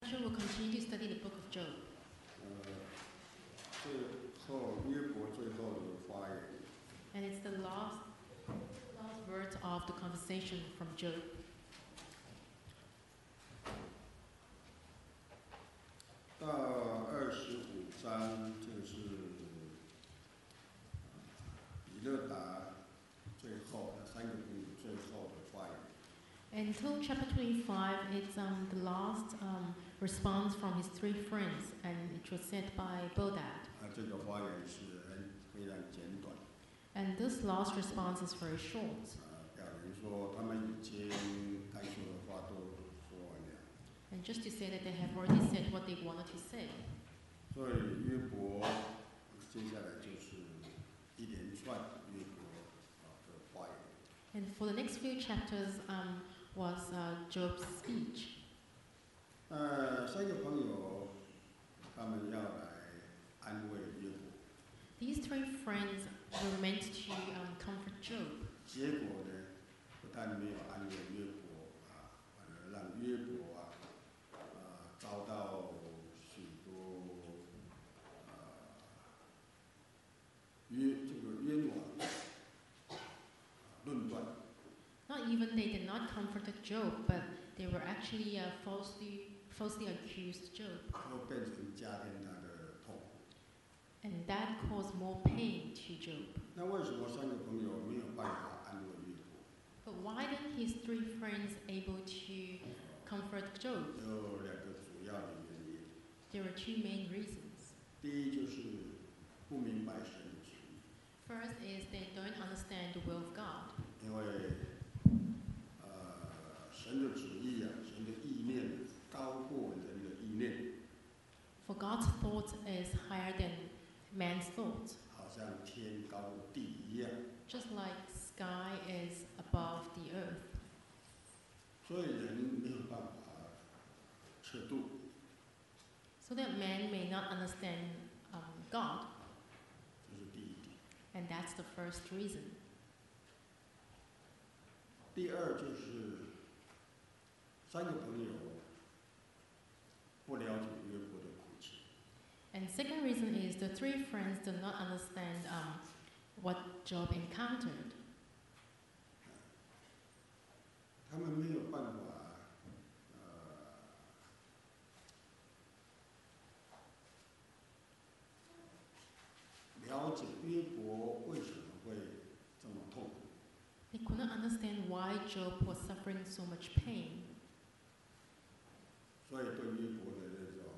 We'll continue to study the book of Job. 最后约伯最后的发言。 And it's the last words of the conversation from Job. 到25章就是以勒达最后那3个朋友最后的发言。 Until chapter 25, it's the last response from his 3 friends, and it was said by Bildad. 这个发言是非常简短。 And this last response is very short. 表明说他们已经该说的话都说完了。 And just to say that they have already said what they wanted to say. 所以约伯接下来就是一连串约伯的发言。 And for the next few chapters was Job's speech. 3个朋友他们要来安慰约伯。 These 3 friends were meant to comfort Job. 结果呢，不但没有安慰约伯反而让约伯遭到许多冤枉论断。 Not even they did not comfort Job, but they were actually falsely accused Job. 都变成加添他的痛苦。 And that caused more pain to Job. 那为什么3个朋友没有办法安慰约伯？ But why didn't his 3 friends able to comfort Job? 有2个主要的原因。 There are 2 main reasons. 第一就是不明白神的旨意。 First is they don't understand the will of God. 因为神的旨意神的意念高过人的意念。 For God's thought is higher than man's thought. 好像天高过地一样。 Just like sky is above the earth. 所以人没有办法测度。 So that man may not understand God. 这是第一点。 And that's the first reason. 第二就是3个朋友不了解约伯的苦情。 And second reason is the 3 friends do not understand what Job encountered. 他们没有办法了解约伯为什么会这么痛苦。 They could not understand why Job was suffering so much pain. 所以对约伯的那种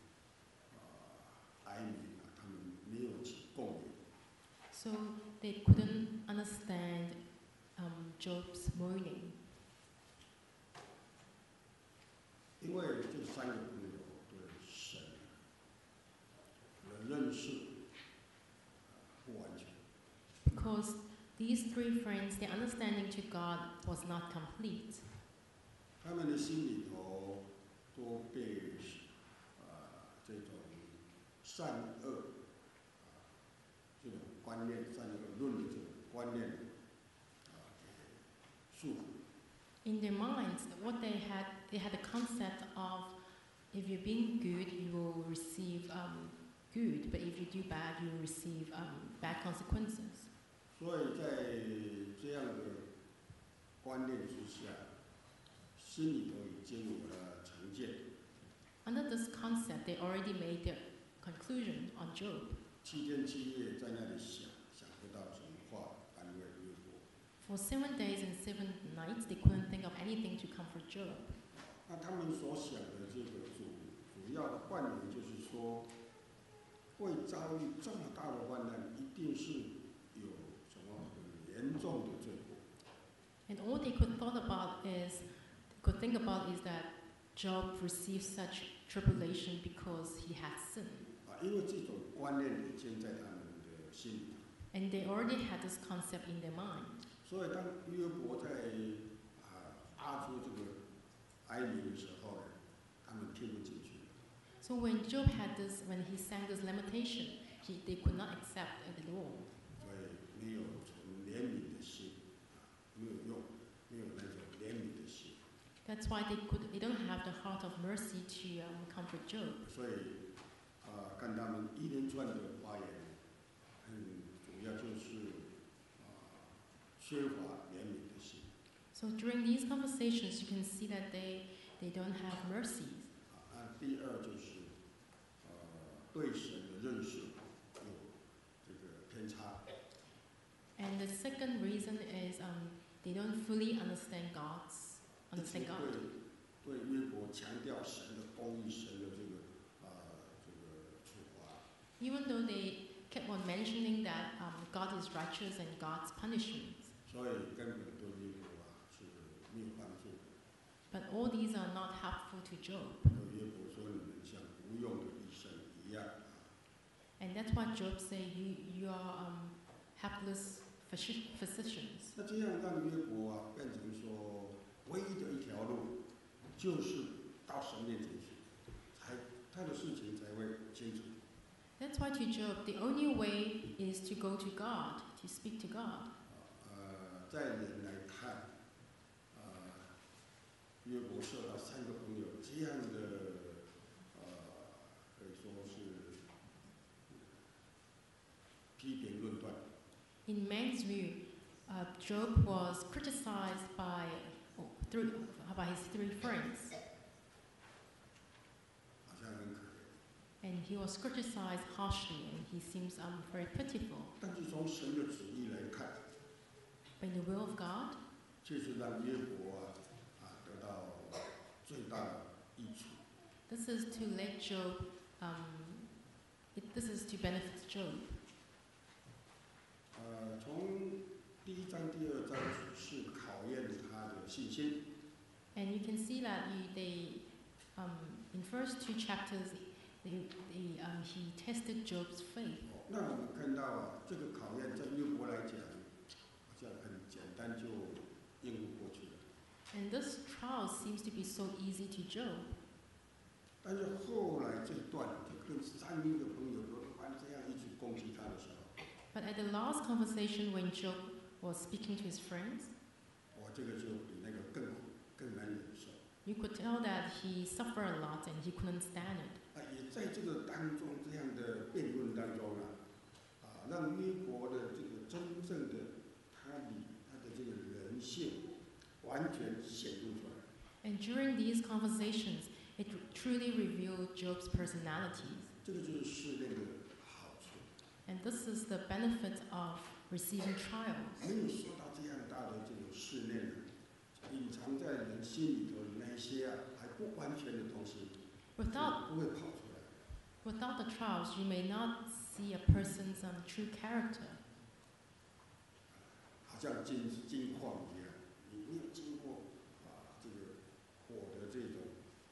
哀鸣他们没有起共鸣。 So they couldn't understand Job's mourning. 因为这3个朋友对神的认识不完全。 Because these 3 friends, their understanding to God was not complete. 他们的心里头都被这种善恶这种观念、善恶论的这种观念束缚。 In their minds, what they had the concept of if you're being good, you will receive good, but if you do bad, you will receive bad consequences. 所以在这样的观念之下，心里头已经有了成见。 Under this concept, they already made their conclusion on Job. 7天7夜在那里想不到什么话安慰约伯。 For 7 days and 7 nights, they couldn't think of anything to comfort Job. 那他们所想的这个主要的幻影就是说，会遭遇这么大的患难，一定是有什么很严重的罪过。 And all they could think about is that Job received such tribulation because he had sinned. 因为这种观念已经在他们的心里。 And they already had this concept in their mind. 所以当约伯在发出这个哀鸣的时候他们听不进去。 So when Job when he sang this lamentation, they could not accept it at all. 所以没有从怜悯的心，没有那种怜悯的心。 That's why they don't have the heart of mercy to comfort Job. 所以看他们一连串的发言，主要就是缺乏怜悯的心。 So during these conversations, you can see that they don't have mercy. 第二就是对神的认识有这个偏差。 And the second reason is they don't fully understand God. 对约伯强调神的公义，神的这个处罚。 Even though they kept on mentioning that God is righteous and God's punishments. 所以根本对约伯是没有帮助的。 But all these are not helpful to Job. 约伯说：“你们像无用的医生一样。” And that's why Job say you are helpless physicians. 那这样让约伯变成说，唯一的一条路就是到神面前去，他的事情才会清楚。 That's why to Job, the only way is to go to God, to speak to God. 在人来看，约伯受到3个朋友这样的，可以说是批评论断。 In man's view, Job was criticized by his 3 friends. 好像很可怜。 And he was criticized harshly, and he seems very pitiful. 但是从神的旨意来看， But in the will of God, 却是让约伯得到最大的益处。 this is to let Job, this is to benefit Job. 从第1章、第2章是考验他的信心。 And you can see that in first 2 chapters, he tested Job's faith. 那我们看到这个考验在约伯来讲，好像很简单就应付过去了。 And this trial seems to be so easy to Job. 但是后来这段就跟3个朋友都这样一直攻击他的时候， But at the last conversation when Job was speaking to his friends, 这个就比那个更难忍受。 you could tell that he suffered a lot and he couldn't stand it. 也在这个当中这样的辩论当中让约伯的这个真正的他的这个人性完全显露出来。 And during these conversations, it truly revealed Job's personalities. 这个就是试炼的好处。 And this is the benefit of receiving trials. 没有受到这样大的这种试炼，隐藏在人心里头的那些还不完全的东西，不会跑出来。 Without the trials, you may not see a person's true character. 好像金矿一样，你没有经过这个火的这种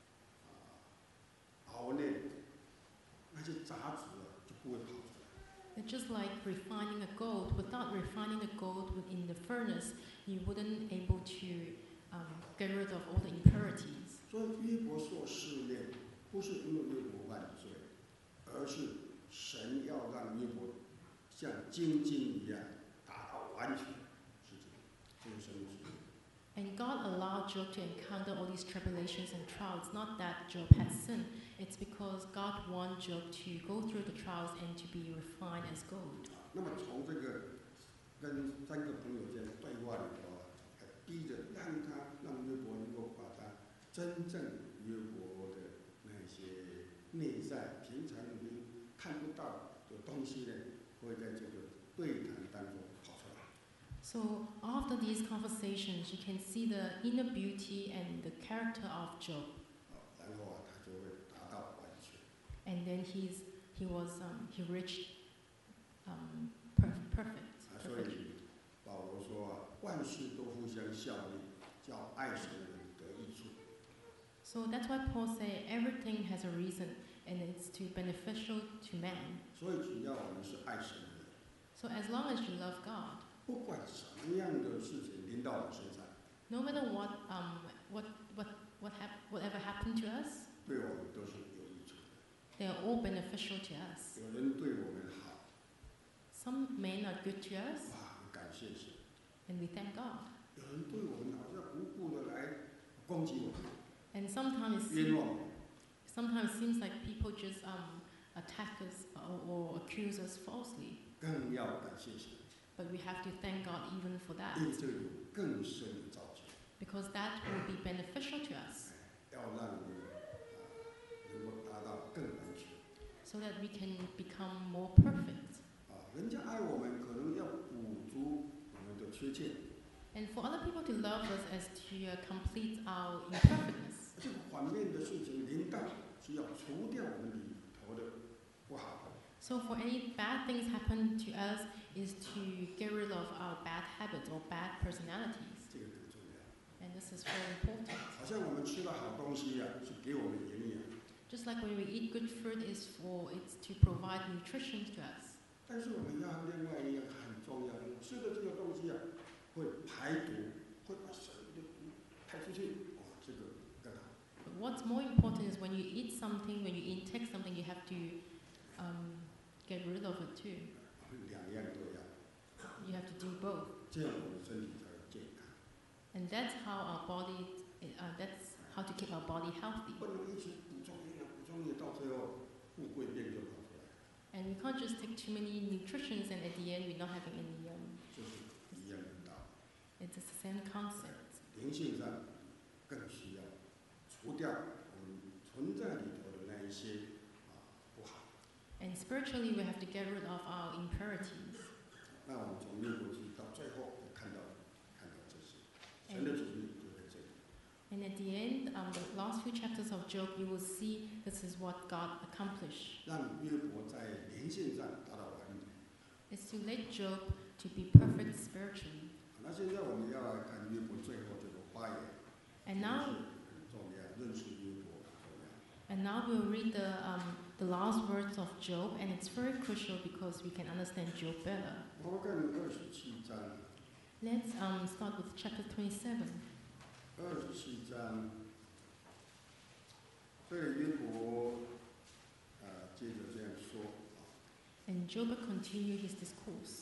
熬炼，那些杂质就不会跑出来。 It's just like refining a gold. Without refining the gold within the furnace, you wouldn't able to get rid of all the impurities. 所以约伯受试炼，不是因为约伯犯罪，而是神要让约伯像精金一样达到完全，是这个神的旨意。 And God allowed Job to encounter all these tribulations and trials. Not that Job had sinned. It's because God wants Job to go through the trials and to be refined as gold. 那么从这个跟3个朋友间对话里头逼着让约伯能够把他真正约伯的那些内在平常你看不到的东西呢，会在这个对谈当中跑出来。 So after these conversations, you can see the inner beauty and the character of Job. 然后他就会达到完全。 And then he reached perfect. 所以保罗说万事都互相效力，叫爱神的人得益处。 So that's why Paul say everything has a reason and it's to beneficial to man. 所以只要我们是爱神的人， So as long as you love God, 不管什么样的事情临到我身上， no matter whatever happened to us, 对我们都是有益处的。 they are all beneficial to us. 有人对我们好， Some men are good to us, 很感谢神； and we thank God. 有人对我们好像无故的来攻击我们， And sometimes 冤枉我们。 sometimes it seems like people just attack us or accuse us falsely. 更要感谢神， But we have to thank God even for that, 因为这个有更深的造就， because that will be beneficial to us, 要让你能够达到更完全。 so that we can become more perfect. 人家爱我们，可能要补足我们的缺陷， And for other people to love us as to complete our imperfectness. 这个反面的事情临到，是要除掉我们里头的不好。 So for any bad things happen to us is to get rid of our bad habits or bad personalities. 这个很重要。 And this is very important. 好像我们吃了好东西呀，是给我们营养， Just like when we eat good food, it's to provide nutrition to us. 但是我们要另外一样很重要，吃的这个东西啊，会排毒，会把神的毒排出去，这个更好。 But what's more important is when you eat something, when you intake something, you have to get rid of it too. 两样都要， You have to do both. 这样我们身体才会健康。 And that's how our body, that's how to keep our body healthy. 不能一直补充营养，补充营养，到最后富贵病就跑出来， And we can't just take too many nutritions and at the end we're not having any. 就是一样的道理。 It's the same concept. 灵性上更需要除掉我们存在里头的那一些不好。 And spiritually we have to get rid of our impurities. 那我们从约伯记到最后就看到这些，神的旨意就在这里。 And at the end, the last few chapters of Job, you will see this is what God accomplished. 让约伯在灵性上达到完美。 It's to let Job to be perfect spiritually. 那现在我们要来看约伯最后这个发言， And now, 很重要，认识约伯很重要。 and now we'll read the last words of Job, and it's very crucial because we can understand Job better. 我们看27章 Let's start with chapter 27. ，27章，这个约伯接着这样说。 And Job continued his discourse.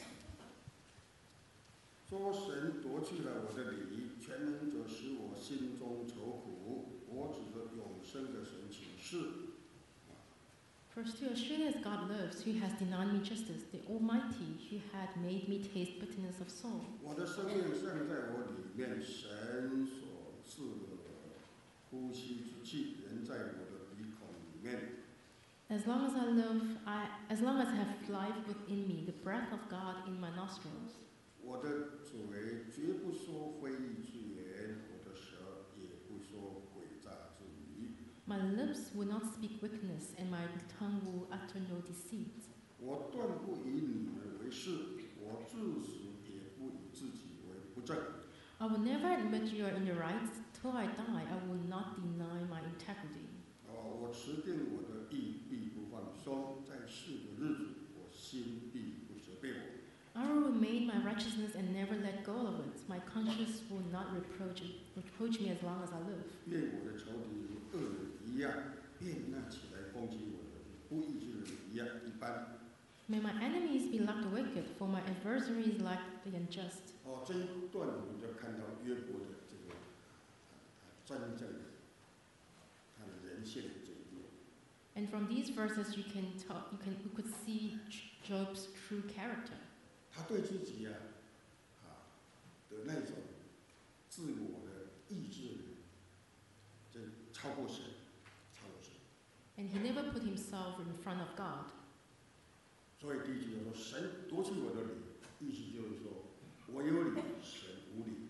说神夺去了我的理，全能者使我心中愁苦。我指着永生的神起誓。 Verse 2, as surely as God lives, who has denied me justice, the Almighty, who had made me taste bitterness of soul. 我的生命尚在我里面，神所赐的呼吸之气仍在我的鼻孔里面。 As long as I live, as long as I have life within me, the breath of God in my nostrils. 我的嘴绝不说非义之言，我的舌也不说诡诈之语。 My lips will not speak wickedness, and my tongue will utter no deceit. 我断不以你们为是，我至死也不以自己为不正。 I will never admit you are in the right. Till I die, I will not deny my integrity. 我持定我的意必不放松，在世的日子，我心必不责备我。 I will remain my righteousness and never let go of it. My conscience will not reproach me as long as I live. 愿我的仇敌如恶人一样，愿那起来攻击我的如不义之人一般。 May my enemies be like the wicked, for my adversaries like the unjust. 这一段我们就看到约伯的这个真正的他的人性的这一面。 And from these verses, you could see Job's true character. 他对自己的那种自我的意志，这超过神，超过神。 And he never put himself in front of God. 所以第一句就说神夺去我的理，意思就是说我有理，神无理。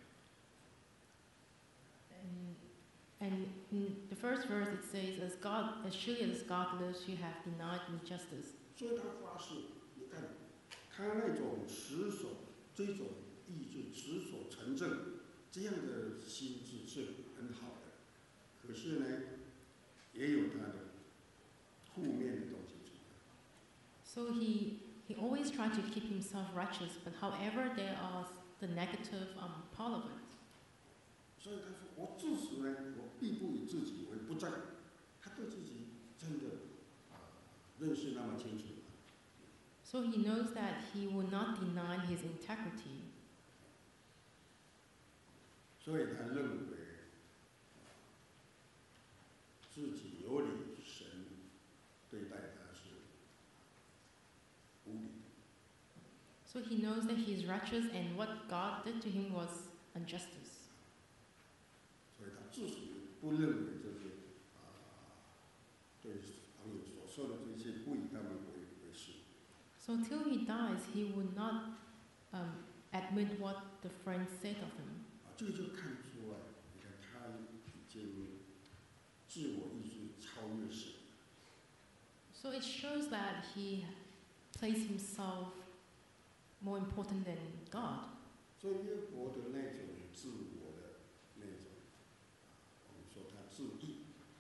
And in the first verse, it says, as surely as God lives, you have denied me justice. 所以他发誓，你看他那种持守这种意志，持守成正，这样的心智是很好的。可是呢，也有他的负面的东西出来。 So he always tried to keep himself righteous, but however, there are the negative part of it. 所以他说：“我至死呢，我必不以自己为不正。”他对自己真的认识那么清楚。 So he knows that he will not deny his integrity. 所以他认为自己有理，神对待他是无理的。 So he knows that he is righteous, and what God did to him was injustice. 所以他自己不认为这些对朋友所说的这些不以他们为是。 So till he dies, he would not admit what the friends said of him. 这个就看出来，你看他已经自我意志超越神。 So it shows that he placed himself more important than God. 所以约伯的那种自我的那种，我们说他自义。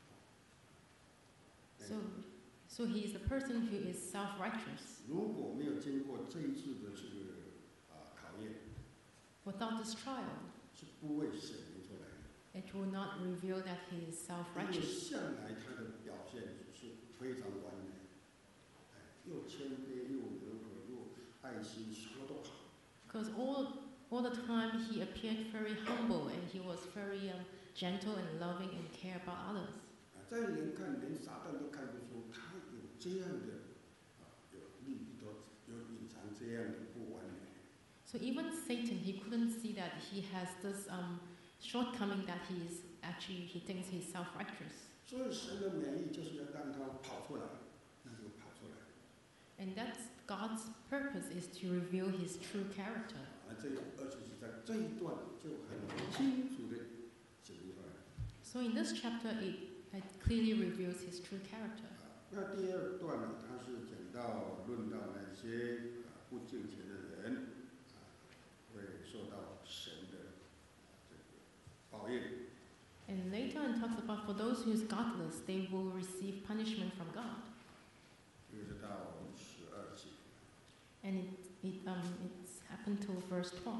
So he is the person who is self-righteous. 如果没有经过这一次的这个考验， Without this trial, 是不会显明出来的。 it will not reveal that he is 因为 self-righteous. 向来他的表现是非常完美，又谦卑又柔和又爱心，什么都好。 Because all the time he appeared very humble, and he was very gentle and loving and care about others. 在人看，连撒旦都看不出他有这样的有里头有隐藏这样的不完美。 So even Satan, he couldn't see that he has this shortcoming that he thinks he's self-righteous. 所以神的美意就是要让他跑出来，那就跑出来。 And that's God's purpose, is to reveal his true character. 这24章这一段就很清楚的写明出来。 So in this chapter, it clearly reveals his true character. 那第二段呢，他是论到那些不敬虔的人会受到神的这个报应。 And later on talks about for those who is godless, they will receive punishment from God. 这个是到12节。 And it's happened to verse 12.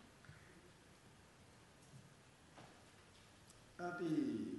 那第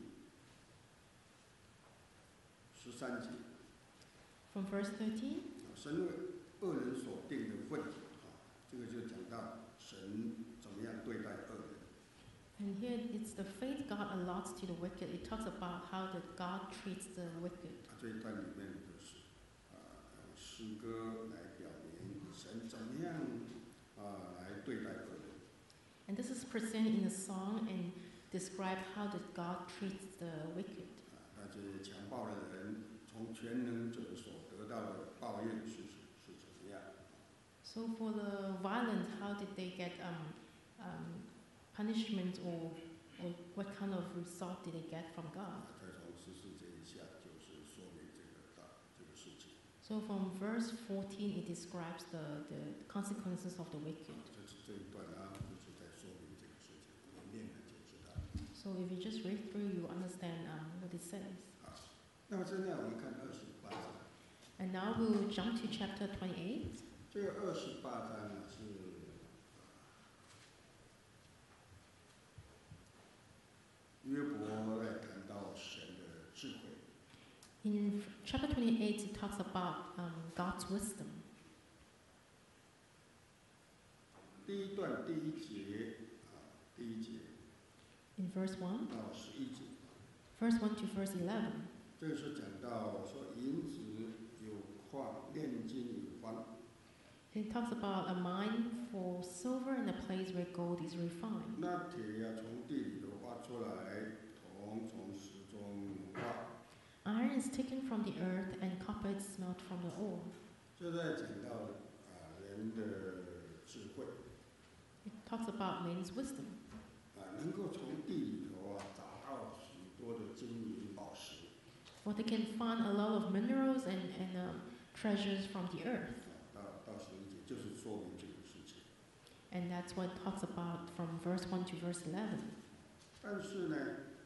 13节， From verse 13, 神为恶人所定的份，这个就讲到神怎么样对待恶人。 and here it's the fate God allots to the wicked. It talks about how that God treats the wicked. 这一段里面就是用诗歌来表明神怎么样来对待恶人。 And this is presented in a song and describe how that God treats the wicked. 那些强暴的人从全能者所得到的报应是怎么样？ So for the violent, how did they get punishment, or what kind of result did they get from God? 再从14节以下就是说明这个事情。 So from verse 14, it describes the consequences of the wicked. 这一段就是在说明这个事情，你念了就知道。 So if you just read through, you understand what it says. 那么现在我们看28章， And now we will jump to chapter 28. 这个28章呢是约伯来谈到神的智慧。 In chapter 28, it talks about God's wisdom. 第一段第一节 In verse 1, 到11节， verse 1 to verse 11, 这个是讲到说银子有矿，炼金有方。 it talks about a mine for silver and a place where gold is refined. 那铁要从地里头挖出来，铜从石中挖。 Iron is taken from the earth, and copper is smelt from the ore. 这在讲到人的智慧 It talks about man's wisdom. 能够从地里头找到许多的金银宝石。 For they can find a lot of minerals and treasures from the earth. 到11节就是说明这个事情。 And that's what it talks about from verse 1 to verse 11. 但是呢，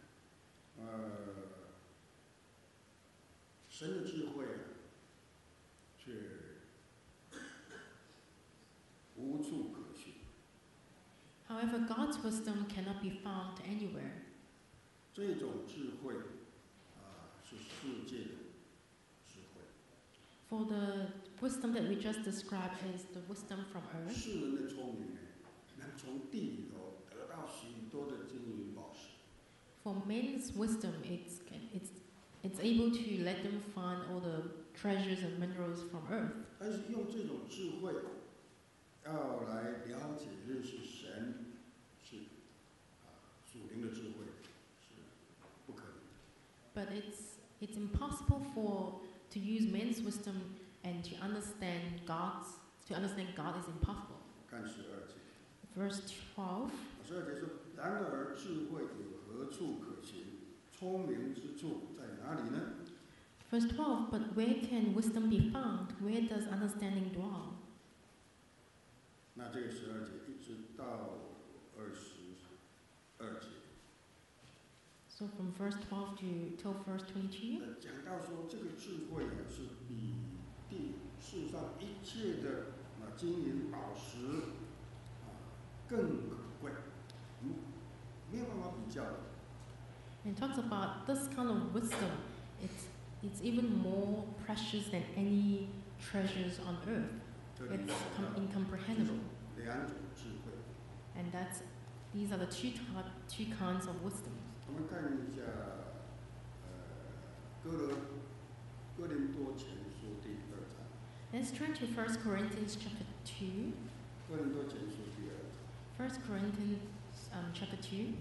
神的智慧却无处可寻。 However, God's wisdom cannot be found anywhere. 这种智慧是世界的智慧。 For the wisdom that we just described is the wisdom from earth. 世人的聪明能从地里头得到许多的金银宝石。 For men's wisdom, it's able to let them find all the treasures and minerals from earth. 但是用这种智慧要来了解认识神是属灵的智慧是不可能的。 But it's impossible to use man's wisdom and to understand God is impossible. 看12节， Verse 12. 12节说：“然而智慧有何处可行？聪明之处在哪里呢？” Verse 12. But where can wisdom be found? Where does understanding dwell? 那这个12节一直到22节。 So from verse 12 till verse 22. 讲到说这个智慧是比地世上一切的金银宝石更可贵，没有办法比较的。 And talks about this kind of wisdom. It's even more precious than any treasures on earth. 这里 It's incomprehensible. 两种智慧。 And these are the two kinds of wisdom. 我们看一下，哥林多前书第2章。 Let's turn to 1 Corinthians chapter 2. 哥林多前书第2章。 1 Corinthians chapter 2.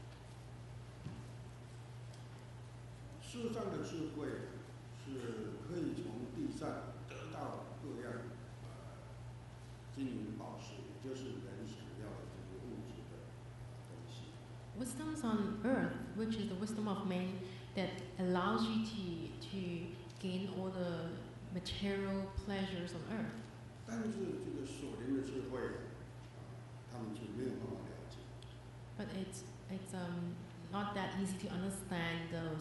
世上的智慧是可以从地上得到各样金银宝石，也就是人想要的这个物质的东西。 Wisdoms on earth, which is the wisdom of man that allows you to gain all the material pleasures on earth. 但是这个属灵的智慧，他们就没有办法了解。 But it's not that easy to understand the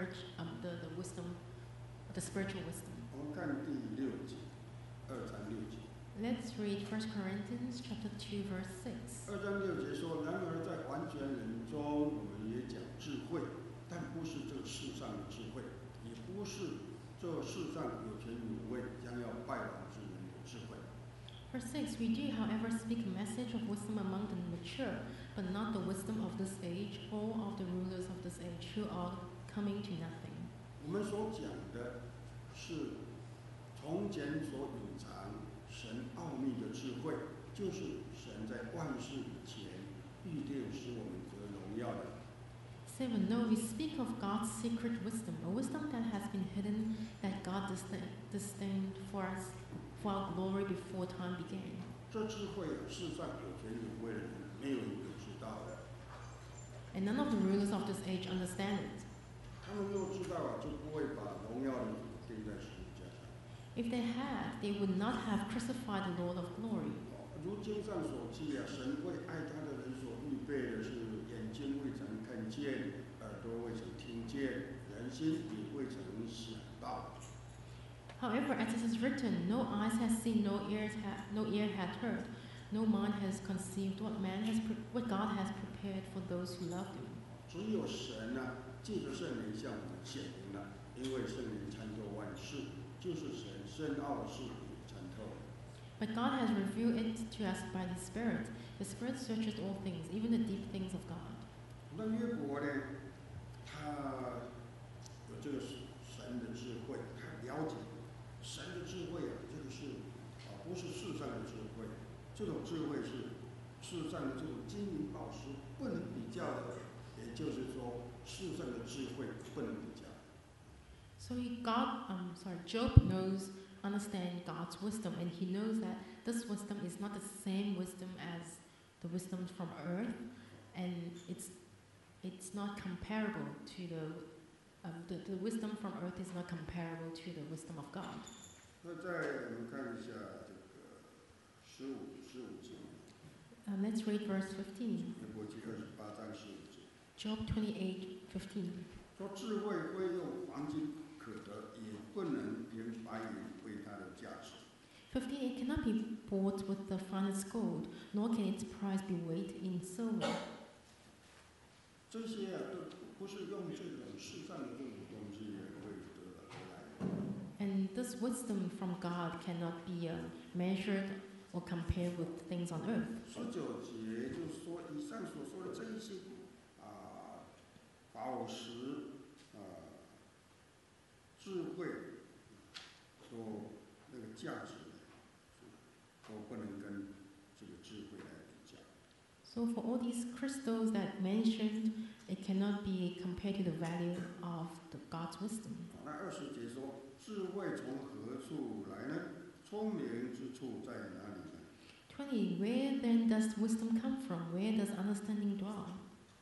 wisdom, the spiritual wisdom. 我们看第6节，2章6节。 Let's read 1 Corinthians chapter 2 verse 6. 2章6节说：“然而在完全人中，我们也讲智慧，但不是这世上的智慧，也不是这世上有权有位将要败亡之人的智慧。” Verse 6. We do, however, speak a message of wisdom among the mature, but not the wisdom of this age or of the rulers of this age who are coming to nothing. 我们所讲的是从前所隐藏神奥秘的智慧，就是神在万事以前预定使我们得荣耀的。 7. No, we speak of God's secret wisdom, a wisdom that has been hidden, that God destined for us, for our glory before time began. 这智慧世上有权有位的人没有一个知道的。 And none of the rulers of this age understand it. 他们若知道就不会把荣耀的主钉在十字架上。 If they had, they would not have crucified the Lord of glory. 如经上所记神为爱他的人所预备的是眼睛未曾看见，耳朵未曾听见，人心也未曾想到。 However, as it is written, no eyes has seen, no ear hath heard, no mind has conceived what God has prepared for those who love Him. 只有神借着圣灵向我们显明了，因为圣灵参透万事，就是神深奥的事也参透。 But God has revealed it to us by the Spirit. The Spirit searches all things, even the deep things of God. 那约伯呢？他有这个神的智慧，他了解神的智慧这个是不是世上的智慧？这种智慧是世上的这种金银宝石不能比较的，也就是说，世上的智慧不能比较。 So Job understands God's wisdom, and he knows that this wisdom is not the same wisdom as the wisdom from earth, and it's not comparable to the wisdom from earth is not comparable to the wisdom of God. 那再我们看一下这个15节。 Let's read verse 15. 约伯记28章15节。 Job 28:15. 说智慧非用黄金可得，也不能凭白银为它的价值。 15. It cannot be bought with the finest gold, nor can its price be weighed in silver. 这些都不是用这种世上的这种东西会得来的。 And this wisdom from God cannot be measured or compared with things on earth. 19节就是说，以上所说的这一些宝石智慧都那个价值都不能跟这个智慧来比较。 So for all these crystals that mentioned, it cannot be compared to the value of God's wisdom. 那20节说，智慧从何处来呢？聪明之处在哪里呢？ 20. Where then does wisdom come from? Where does understanding dwell?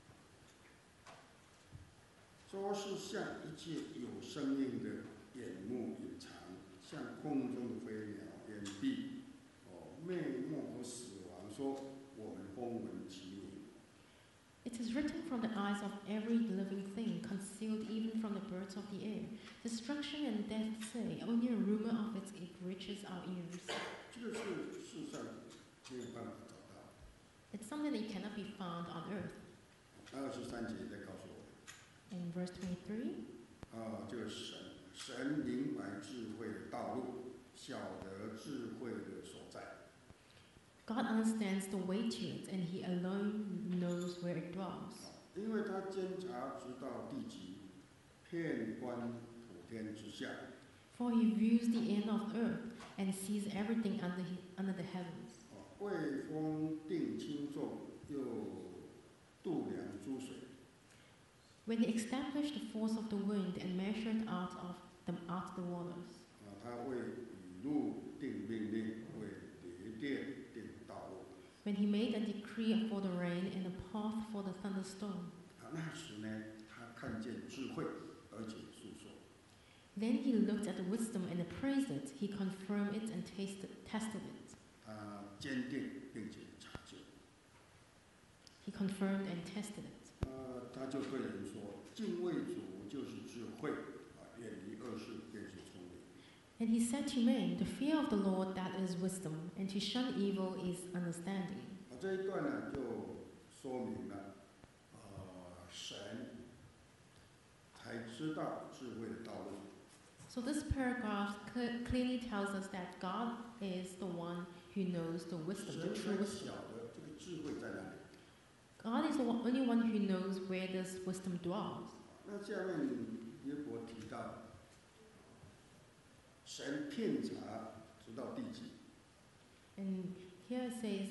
说是像一切有生命的眼目隐藏，像空中的飞鸟掩蔽。魅目和死亡说，我们风闻其名。 It is written from the eyes of every living thing, concealed even from the birds of the air. Destruction and death say, only a rumor of it reaches our ears. 这个是世上没有办法找到。 It's something that you cannot be found on earth. 23节再告诉我们。 In verse 23, 这个神明白智慧的道路，晓得智慧的所在。 God understands the way to it, and He alone knows where it dwells. 因为他监察直到地极，遍观普天之下。 For He views the end of earth and sees everything under the heavens. 为风定轻重，又度量诸水。 When He established the force of the wind and measured out the waters. 他为雨露定命令，为雷电定道路。 When He made a decree for the rain and a path for the thunderstorm. 那时呢，他看见智慧，而且述说。 Then He looked at the wisdom and appraised it. He confirmed it and tested it. 他坚定并且查究。 He confirmed and tested it. 他就对人说：“敬畏主就是智慧，远离恶事便是聪明。” And He said to men, the fear of the Lord, that is wisdom, and to shun evil is understanding. 这一段呢，就说明了，神才知道智慧的道路。 So this paragraph clearly tells us that God is the one who knows the wisdom, the 神 true 才 wisdom. 晓得这个智慧在哪里。 God is the only one who knows where this wisdom dwells. 那下面约伯提到，神遍察直到地极。 And here it says,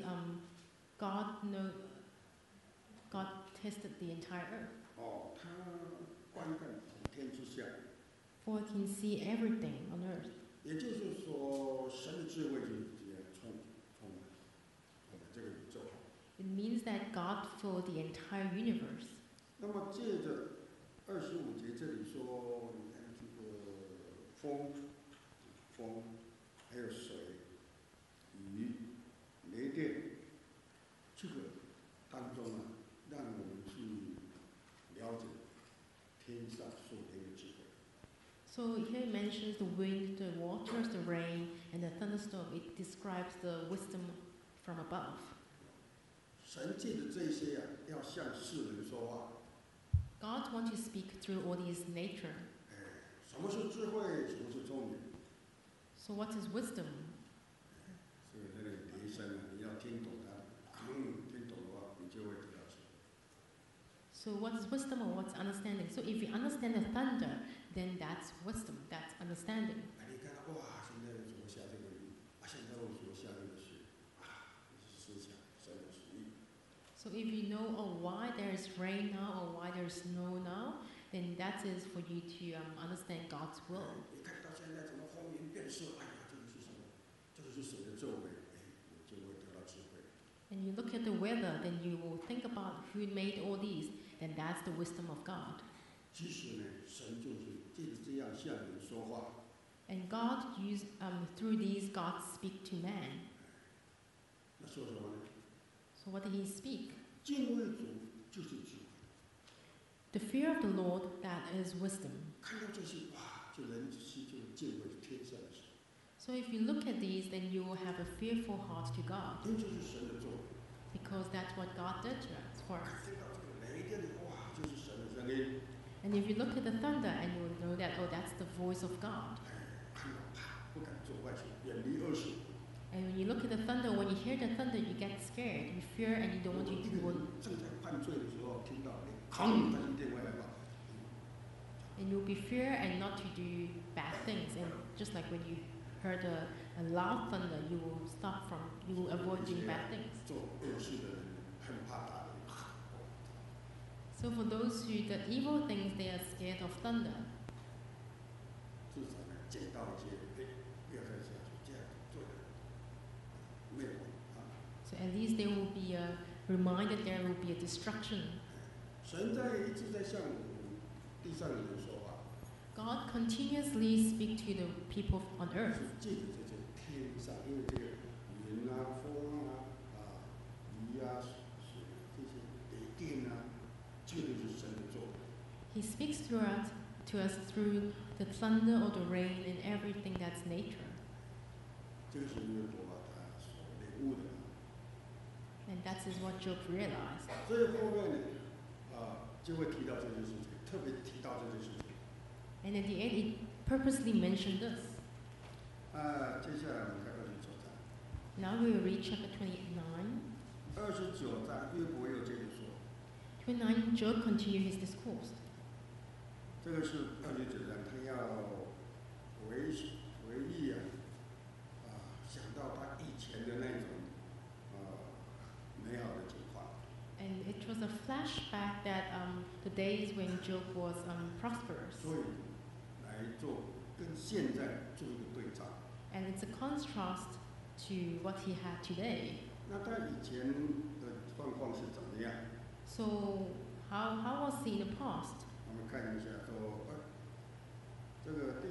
God tested the entire earth. 他观看普天之下。 For He can see everything on earth. 也就是说，神的智慧就是直接充满这个宇宙。 It means that God filled the entire universe. 那么借着25节这里说，你看这个风，还有水、雨、雷电，这个当中啊，让我们去了解天上所有的智慧。 So here it mentions the wind, the waters, the rain, and the thunderstorm. It describes the wisdom from above. 神借着这些呀，要向世人说话。 God wants to speak through all these nature. 什么是智慧？什么是聪明？ So what is wisdom? 所以那个笛声啊，你要听懂它，听懂的话，你就会得到智慧。 So what is wisdom or what's understanding? So if you understand the thunder, then that's wisdom, that's understanding. 你看到哇，现在怎么下这个雨？现在为什么下这个雪？思想神的旨意。 So if you know why there is rain now or why there is snow now, then that is for you to understand God's will. 你看到现在怎么风云变色？这个是什么？这个是神的作为，你就会得到智慧。 And you look at the weather, then you will think about who made all these, then that's the wisdom of God. 其实呢，神就是借着这样向人说话。 And God used, through these, God speak to man. 那说什么呢？ So what did He speak? 敬畏主就是智慧。 The fear of the Lord, that is wisdom. 看到这些，哇，就人心就敬畏天上的神。 So if you look at these, then you will have a fearful heart to God, 这就是神的作为。 because that's what God did to us, for us. 听到这个雷电的，哇，就是神的声音。 And if you look at the thunder, and you will know that, that's the voice of God. 看到不敢做坏事，远离恶事。 And when you look at the thunder, when you hear the thunder, you get scared, you fear, and you don't want to do what. 正在犯罪的时候，听到他一定会来吧。 And you'll be fear and not to do bad things. And just like when you heard a loud thunder, you will avoid doing bad things. 做恶事的人很怕打雷。 So for those who do evil things, they are scared of thunder. 至少呢，见到一些，不要再下去这样做人，灭亡啊！ So at least there will be a reminder there will be a destruction. 神一直在向地上的人说话。 God continuously speaks to the people on 是 earth. 借着这些天上，因为这个云啊、风啊、雨啊、水这些电啊，这个都是神的作为。 He speaks to us through the thunder or the rain and everything that's nature. 这个是因为国他所领悟的。 And that is what Job realized. 所以后面呢，就会提到这件事情，特别提到这件事情。 And at the end, it purposely mentioned this. 接下来我们看29章。 Now we will read chapter 29. 29章，约伯又接着说。 29, Job continued his discourse. 这个是29章，他要回忆想到他以前的那种美好的情况。 And it was a flashback that the days when Job was prosperous. 所以来做跟现在做一个对照。 And it's a contrast to what he had today. 那他以前的状况是怎么样？ So how was he in the past? 我们看一下，说这个第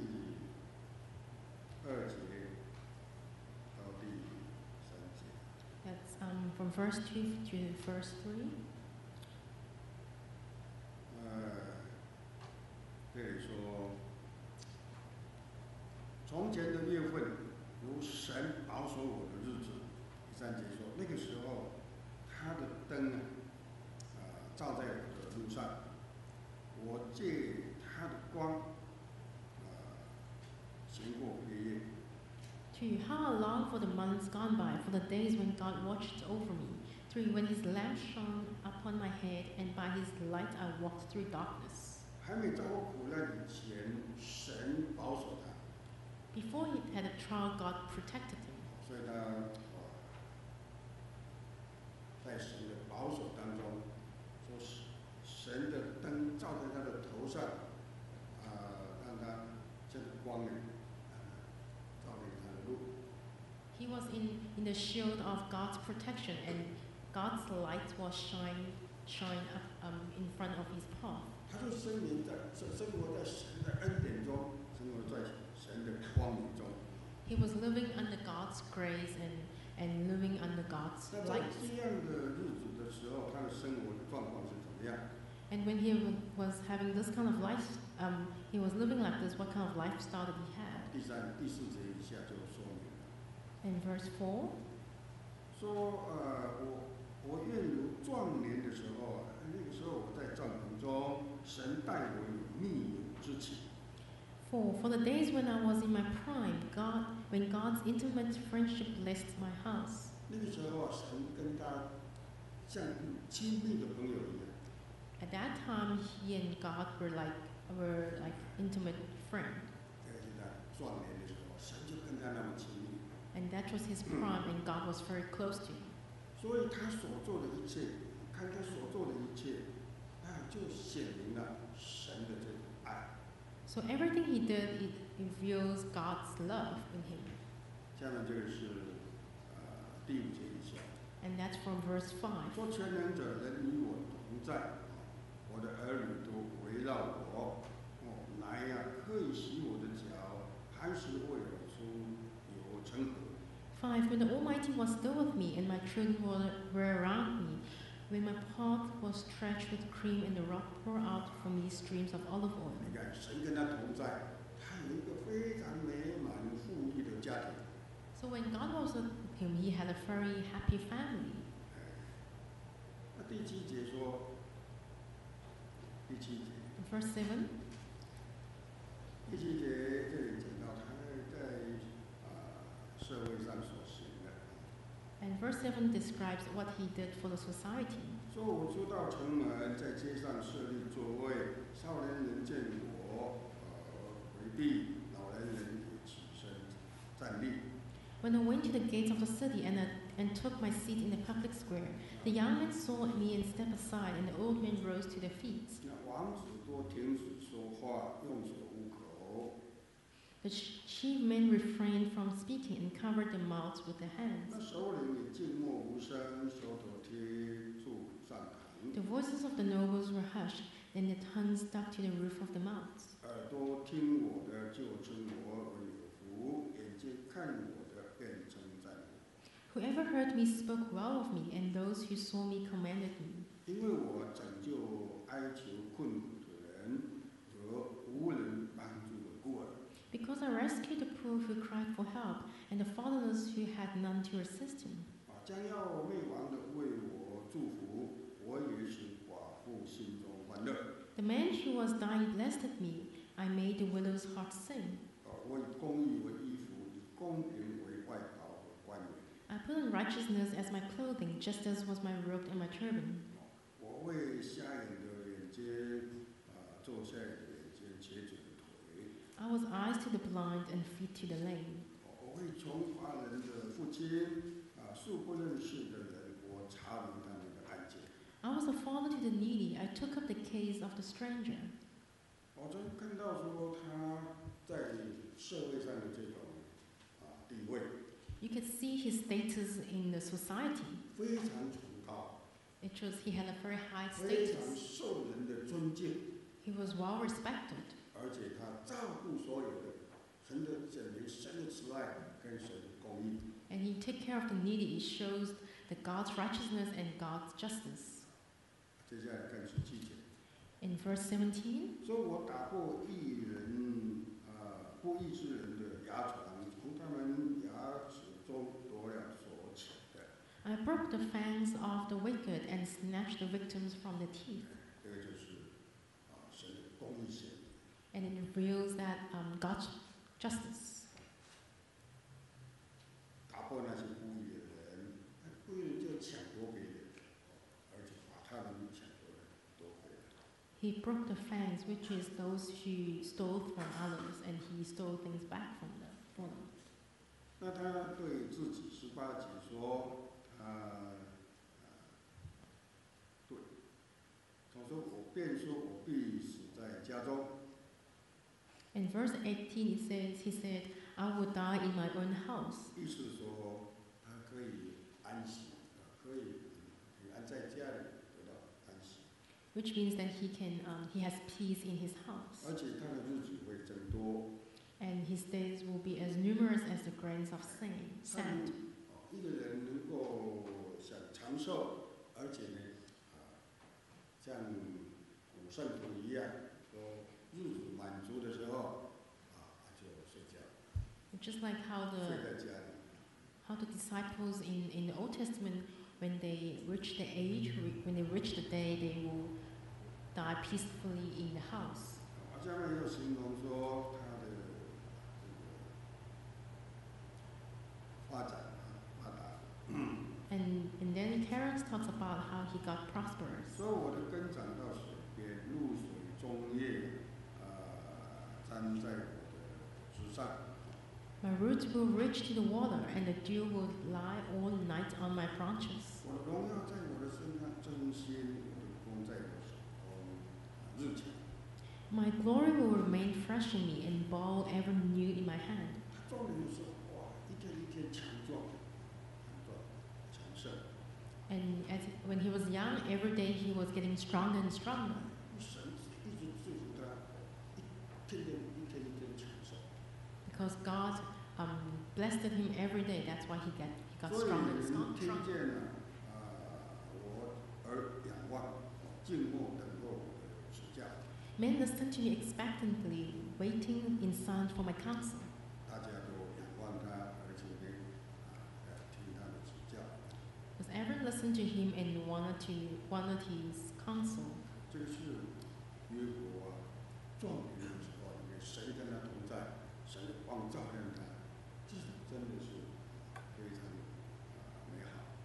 2节到第3节。 That's from verse 2 to verse 3. 这里说，从前的月份，如神保守我的日子。第3节说，那个时候，他的灯照在我的路上，我借他的光行过黑夜。 2. How I long for the months gone by, for the days when God watched over me. 3. When his lamp shone upon my head, and by his light I walked through darkness. 还没遭过苦难以前，神保守他， Before he had a trial, God protected him. 所以他在神的保守当中，说神的灯照在他的头上，让他这个光呢，照亮他的路。 He was in the shield of God's protection, and God's light was shine up in front of his path. 他就生活在神的恩典中，生活在神的光明中。 He was living under God's grace and living under God's 那在 light. 这样的日子的时候，他的生活的状况是怎么样？ And when he was having this kind of life, he was living like this, what kind of lifestyle did he have? 第4节以下就说明了， In verse 4, 说我愿如壮年的时候那个时候我在帐篷中，神带我有密友之情。 for the days when I was in my prime, when God's intimate friendship blessed my house. 那个时候神跟他像亲密的朋友一样。 At that time, he and God were like intimate friends. 这个是他壮年的时候，神就跟他那么亲密。 And that was his prime, and God was very close to him. 所以他所做的一切，看他所做的一切，就显明了神的这种爱。 So everything he did, it reveals God's love in him. 下面这个是第5节以下。 And that's from verse 5. 说全能者人与我同在，我的儿女都围绕我。来呀，可以洗我的脚，磐石为我出有成河。 5. When the Almighty was still with me, and my children were around me, when my path was stretched with cream, and the rock poured out for me streams of olive oil. 你看，神跟他同在，他有一个非常美满富裕的家庭。 So when God was with him, he had a very happy family. 那第7节说，第7节。 In verse 7, 第7节这里讲到他在社会上所行的。 and And verse 7 describes what he did for the society. 说我出到城门，在街上设立座位，少年人见我，回避，老年人也起身站立。 When I went to the gates of the city and took my seat in the public square, the young men saw me and stepped aside, and the old men rose to their feet. 那王子都停止说话，用手捂口。 The chief men refrained from speaking and covered their mouths with their 那 hands. 首领也静默无声，手头贴住上膛， The voices of the nobles were hushed, and their tongues stuck to the roof of their mouths. 耳朵听我的就称我为有福，眼睛看我的便称赞我。 Whoever heard me spoke well of me, and those who saw me commended me. 因为我拯救哀求困苦的人和无人帮助的孤儿。 Because I rescued the poor who cried for help, and the fatherless who had none to assist him. 将要灭亡的为我祝福，我也使寡妇心中欢乐。 The man who was dying blessed me. I made the widow's heart sing. 我以公义为衣服，以公平为外袍和冠冕。 I put on righteousness as my clothing, just as was my robe and my turban. 我为瞎眼的眼睛，做瞎眼的眼睛，瘸子的腿。 I was eyes to the blind and feet to the lame. 我为穷乏人的父亲，素不认识的人，我查明他们的案件。 I was a father to the needy. I took up the case of the stranger. 我就看到说他在社会上的这种地位 You could see his status in the society. 非常崇高， It shows he had a very high 非常 status. 受人的尊敬， He was well respected. 而且他照顾所有的神的显明神的慈爱跟神的公义。 And he took care of the needy. It shows the God's righteousness and God's justice. 接下来看17节， In verse 17, 说我打破义人不义之人的牙床，从他们牙齿中夺了所抢的。 I broke the fangs of the wicked and snatched the victims from their teeth. 这个就是神的公义性。 And it reveals that God's justice. 打破那些不义的人，不义的人就抢夺别人，而且把他们抢夺的夺回来。 He broke the fangs, which is those who stole from others, and he stole things back from them. 那他对自己18节说，对，他说我便说我必死在家中。 In verse 18, he said, I will die in my own house. 意思说他可以安息，可以平安在家里得到安息， Which means that he has peace in his house. 而且他的日子会增多。 And his days will be as numerous as the grains of sand. 一个人能够想长寿，而且呢，像古圣徒一样，说日子满足的时候，就睡觉， Just like how 睡在家里。 the disciples in the Old Testament, when they reach the age, when they reach the day, they will die peacefully in the house. 下面又形容说他的发展发达。 And then Karen talks about how he got prosperous. 说我的根长到水边，露水中叶，沾在我的枝上。 My roots will reach to the water, and the dew will lie all night on my branches. 我的荣耀在我的身上增新，我的功在我手中日强。 My glory will remain fresh in me, and bowl ever new in my hand. 众人说：“哇，一天一天强壮，强盛。 And when he was young, every day he was getting stronger and stronger. 神一直祝福他，一天一天强盛。 Because God blessed him every day. That's why he got 所以 stronger and 人 stronger. 听见了，我而仰望，静默等候我的指教。 Men listen to me expectantly, waiting in silence for my counsel. 大家都仰望他，而且呢，听他的指教。 Because everyone listened to him and wanted his counsel. 这个是约伯壮年的时候，因为神跟他同在，神的光照亮他，这真的是非常美好。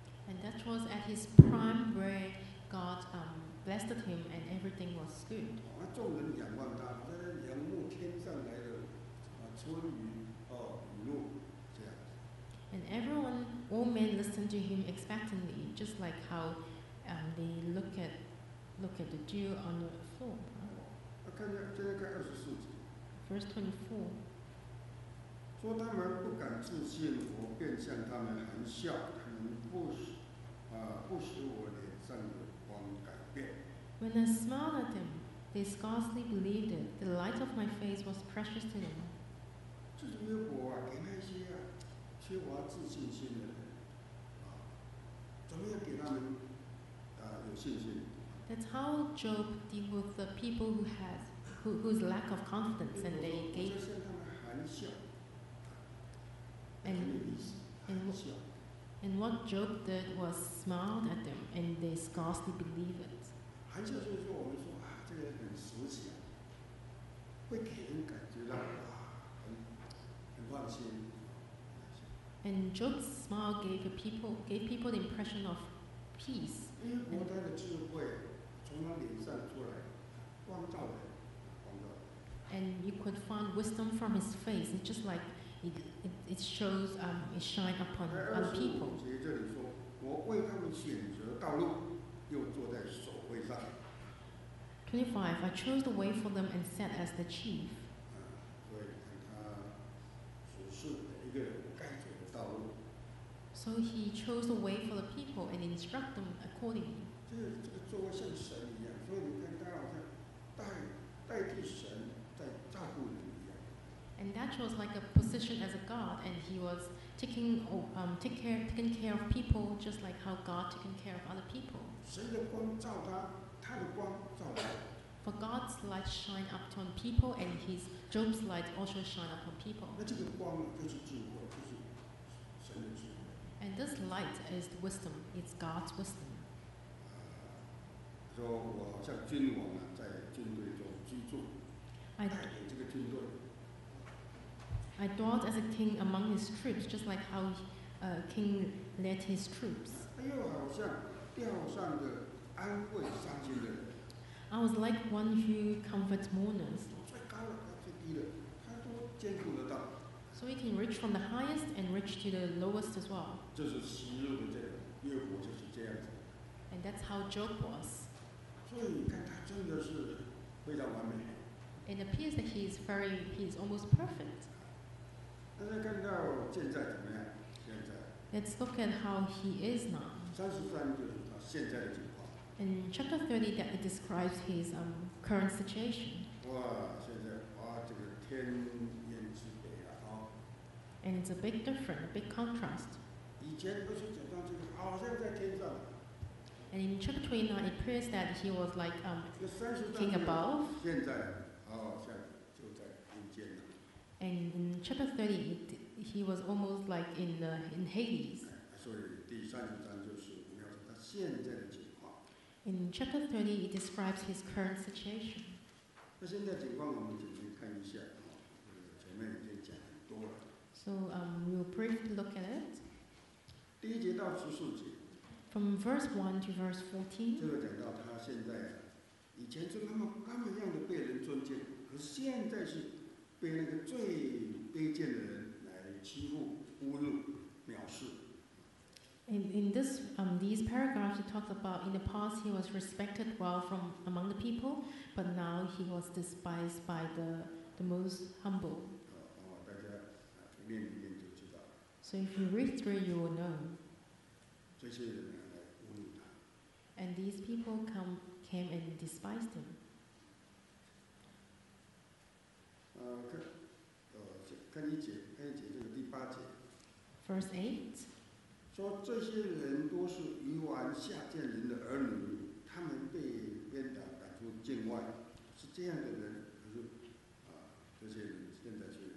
That was at his prime where God blessed him and everything was good. 众人仰望他，好像仰慕天上来的春雨雨露这样。 And everyone, all men listened to him expectantly, just like how they look at the dew on the floor. 看现在看24节， Verse 24. 说他们不敢自信，我便向他们含笑，他们不使我脸上的光改变。 When I smiled at them, they scarcely believed it. The light of my face was precious to them. 这是约伯给那些缺乏自信心的人怎么样给他们有信心？ That's how Job dealt with the people whose lack of confidence, and they gave. 向他们含笑， And 很有意思，含笑。 And what Job did was smiled at them, and they scarcely believed it. 含笑就是说，我们说这个人很熟悉会给人感觉到很放心。 And Job's smile gave people the impression of peace. 因为国他的智慧从他脸上出来，光照人，光照人。 And you could find wisdom from his face. It's just like it shows, it shine upon other people. 节这里说，我为他们选择道路，又坐在首位上。 25. I chose the way for them and sat as the chief. 所以看他所示每一个人该走的道路。 So he chose the way for the people and instruct them accordingly. 这个作为像神一样，所以你看他好像代替神在照顾人一样。 And that was like a position as a god, and he was taking care of people just like how God taking care of other people. 神的光照他，他的光照来。 For God's light shine upon people, and Job's light also shine upon people. 那这个光就是智慧，就是神的智慧。 And this light is wisdom. It's God's wisdom. 说我好像君王在军队中居住，带领这个军队。 I dwelt as a king among his troops, just like how a king led his troops. 他又好像吊上的安慰伤心的人。 I was like one who comforts mourners. 最高的，他最低的，他都兼顾得到。 So he can reach from the highest and reach to the lowest as well. 这是昔日的这个约伯就是这样子。 And that's how Job was. 所以你看他真的是非常完美。 It appears that he is almost perfect. 大家看到现在怎么样？现在 Let's look at how he is now. 33就是他现在的情况。 In chapter 30, that it describes his current situation. 哇，现在这个天渊之别啊！ And it's a big difference, a big contrast. 以前不是讲到这个，好像在天上。 And in chapter 29, it appears that he was like 这33 king above. 现在好像就在阴间了。 And in chapter 30, he was almost like in Hades. 所以第33就是描述他现在的情况。 In chapter 30, it describes his current situation. 那现在情况我们简单看一下，前面已经讲很多了。 So we'll briefly look at it. 第1节到14节， From verse 1 to verse 14, 这个讲到他现在以前是那么一样的被人尊敬，可是现在是被那个最卑贱的人来欺负、侮辱、藐视。 in these paragraphs, it talks about in the past he was respected well from among the people, but now he was despised by the most humble. 大家念一念就知道了。 So if you read through, you will know. 这些人来侮辱他。 And these people came and despised him. 看一节这个第8节， Verse 8, 说这些人都是愚顽下贱人的儿女，他们被鞭打赶出境外，是这样的人。可是这些人现在却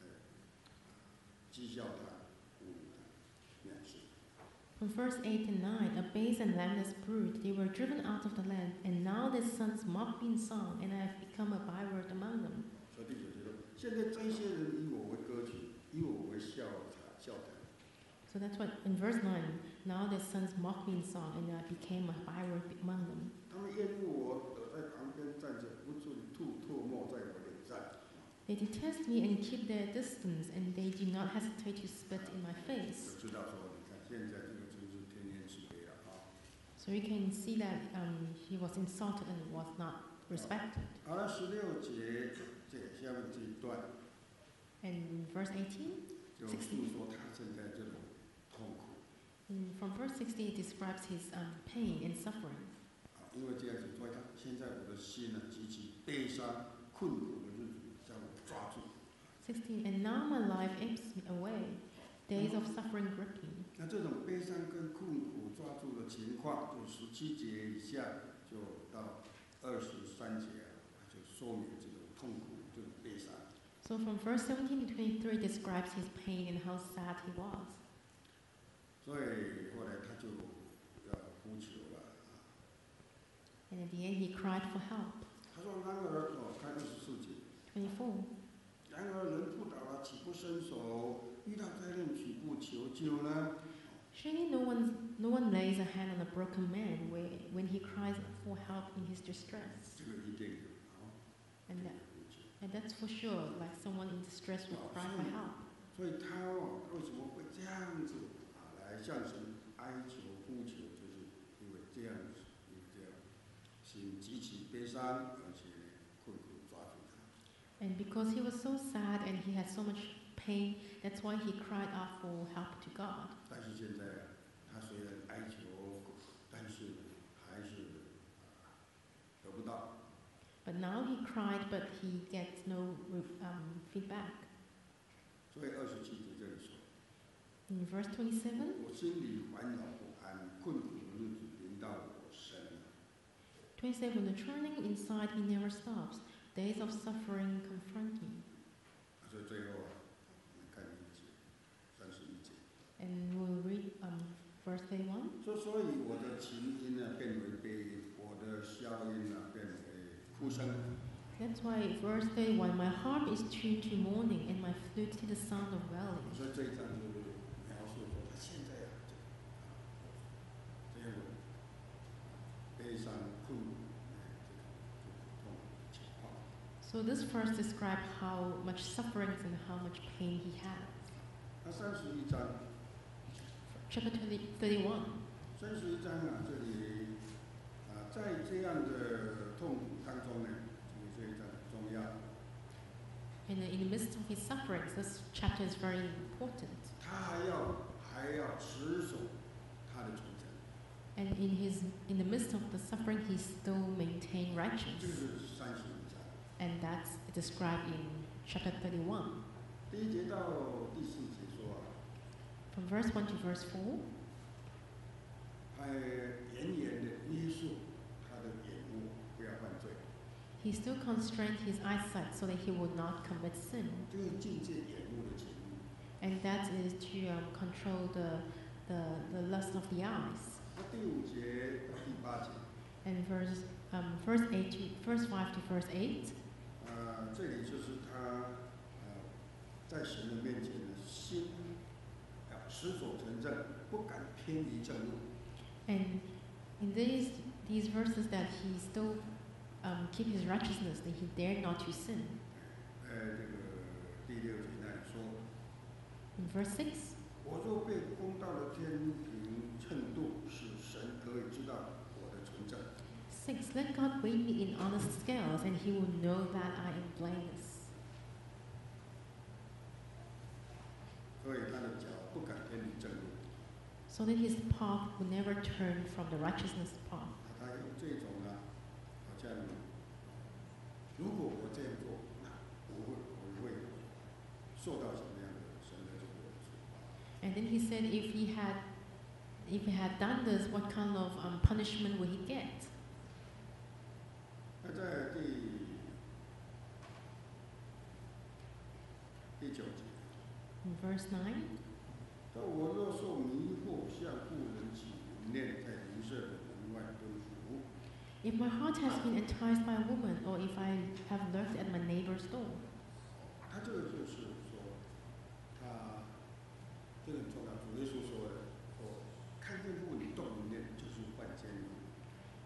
讥笑他、侮辱他、藐视。 from verse 8 and 9, a base and landless brood, they were driven out of the land, and now their sons mock me in song, and I have become a byword among them. 所以第9节说，现在这些人以我为歌曲，以我为笑谈。 So that's what, in verse 9, Now their sons mock me in song, and I became a byword among them. 他们厌恶我，躲在旁边站着，不准吐唾沫在我脸上。 They detest me and keep their distance, and they do not hesitate to spit in my face. 就知道说，你看现在这个就是天天吃亏了啊。 So you can see that he was insulted and was not respected. 好了，16节这下面这一段 And verse 18, 就诉说他现在这种痛苦 from verse 16, it describes his pain and suffering. 啊，因为这样子，所以他现在我的心呢极其悲伤、困苦的日子将我抓住。 16, and now my life ebbs me away. Days of suffering grip me. 那这种悲伤跟困苦抓住的情况，就17节以下，就到23节啊，就说明这种痛苦、这种悲伤。 So from verse 17 to 23 describes his pain and how sad he was. 所以后来他就要呼求了啊。 And at the end, he cried for help. 他说：“然而，看24节， 24. 然而人扑倒了，岂不伸手？遇到灾难，岂不求救呢？” Surely no one lays a hand on a broken man when he cries for help in his distress. 这个一定有啊。 And that's for sure, like someone in distress will cry for help. 所以他为什么会这样子啊来向神哀求呼求，就是因为这样子，因为这样心极其悲伤，而且呢困苦抓住他。 And because he was so sad and he had so much pain, that's why he cried out for help to God. 但是现在他虽然哀求，但是还是得不到。 But now he cried, but he gets no feedback. 所以27节这里说。 In verse 27, 我心里烦恼不安，困苦的日子临到我身。 27, the churning inside he never stops. Days of suffering confront me. 所以最后啊，我们看1节、31节。 And we'll read verse 31. 所以我的琴音呢变为悲音，我的箫音呢变为哭声。 That's why verse 31, my harp is tuned to mourning and my flute to the sound of wailing. 所以这一章就是描述说他现在啊，这样的悲伤、困苦这种情况。 So this verse describes how much suffering and how much pain he had. 那31章， Chapter 31. 31章啊，这里啊，在这样的痛苦当中呢，这一章很重要。 And in the midst of his sufferings, this chapter is very important. 他还要持守他的忠诚。 And in the midst of the suffering, he still maintained 这个 righteousness. 是31章。 And that's described in chapter 31. 第1节到第4节说啊， From verse 1 to verse 4, 还严严的约束他的眼目，不要犯罪。 he still constrained his eyesight so that he would not commit sin. 这个境界眼目的节目。 And that is to control the lust of the eyes. 那第5节到第8节， And verse 5 to verse 8, 这里就是他在神的面前的心要持守纯正，不敢偏离正路。 and in these verses that he still keep his righteousness, that he dared not to sin. 这个第6节那里说， In verse 6, 我若被封到了天平秤度，使神可以知道我的纯正。 6, let God weigh me in honest scales, and he will know that I am blameless. 所以他的脚不敢偏离正路。 So that his path will never turn from the righteousness path. 他用这种呢，好像如果我这样做，那我会受到什么样的神的这个处罚？ And then he said, if he had done this, what kind of punishment would he get? 那在第9节， In verse 9, 说我若受迷惑，向妇人起淫念，在邻舍的门外蹲伏。 if my heart has been enticed by a woman, or if I have lurked at my neighbor's door. 他这个就是说，他这个很重要。主耶稣说的，说看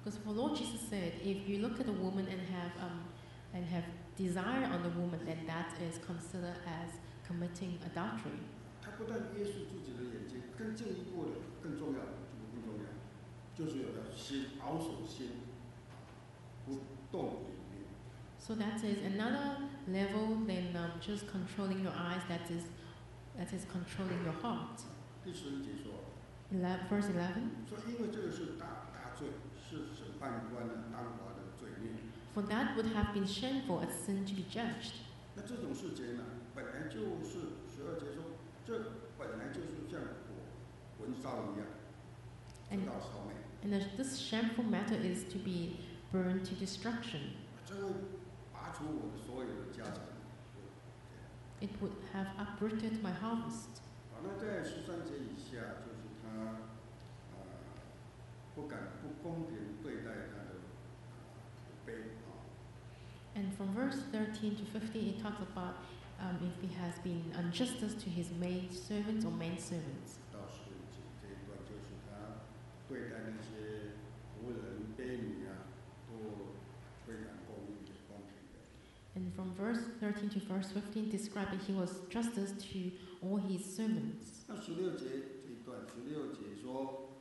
Because for Lord Jesus said, if you look at a woman and have desire on the woman, then that is considered as committing adultery. 他不但约束自己的眼睛，更进一步的，更重要的，这个更重要，就是有了心，保守心，不动淫念。 So that is another level than just controlling your eyes. That is controlling your heart. 第11节说， Verse 11. 说因为这个是大罪，是审判官的当罚的罪孽。 For that would have been shameful as sin to be judged. 那这种事情呢，本来就是12节说，这本来就是像火焚烧一样，直到烧灭。 And this shameful matter is to be burned to destruction. 这会拔除我的所有的家产。 It would have uprooted my harvest. 好，那在13节以下，就是他不公平对待他的仆婢啊。 And from verse 13 to 15, it talks about if he has been injustice to his maid servants or manservants. 到15节这一段，就是他对待那些仆人、婢女啊，都非常公平的。 And from verse 13 to verse 15, described that he was justice to all his servants. 那16节这一段，16节说，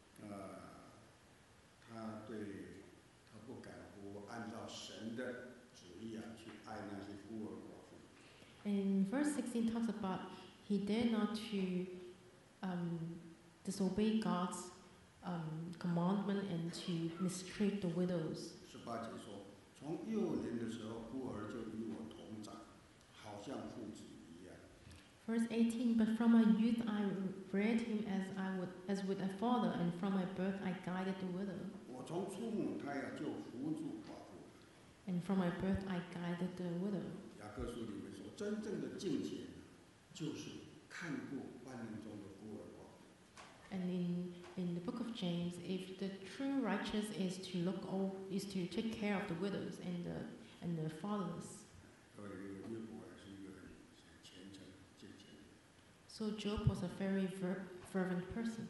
他不敢不按照神的旨意啊，去爱那些孤儿寡妇。 And verse 16 talks about he dare not to disobey God's commandment and to mistreat the widows. 18节说，从幼年的时候，孤儿就与我同长，好像父子一样。 Verse 18, but from my youth I reared him as with a father, and from my birth I guided the widow. 我从出母胎啊，就扶助寡妇。 And from my birth I guided the widow. 雅各书里面说，真正的敬虔就是看顾万人中的孤儿寡妇。 And in the book of James, if the true righteous is to take care of the widows and the fatherless. 所以约伯还是一个很虔诚、敬虔的。 So Job was a very fervent person.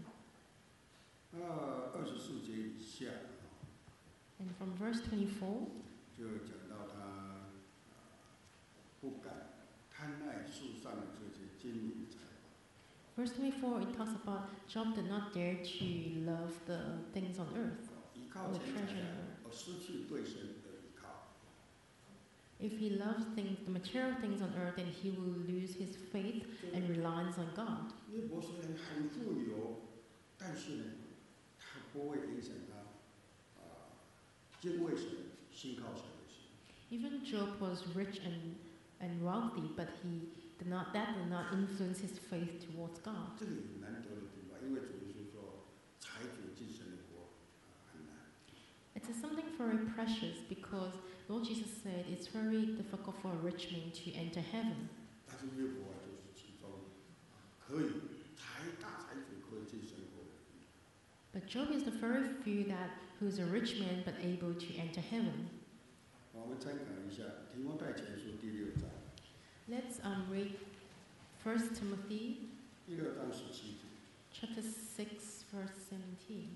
24节以下， And from verse 24, 就讲到他不敢贪爱世上的这些金银财宝， verse 24, it talks about Job did not dare to love the things on earth, 依靠 or the 钱 treasure 财 on earth. 而失去对神的依靠。 If he loves the material things on earth, then he will lose his faith and reliance on God. 约伯虽然很富有，但是呢，他不会影响他敬畏神、信靠神的心。 Even Job was rich and wealthy, but that did not influence his faith towards God. 这个也难得的地方，因为主耶稣说，财主进神的国很难。 It is something very precious because Lord Jesus said it's very difficult for a rich man to enter heaven. 但是约伯就是其中可以大财主可以进神国的。 But Job is the very few who is a rich man but able to enter heaven. 我们参考一下《提摩太前书》第6章。 Let's read 1 Timothy 第6章17节。 chapter 6, verse 17.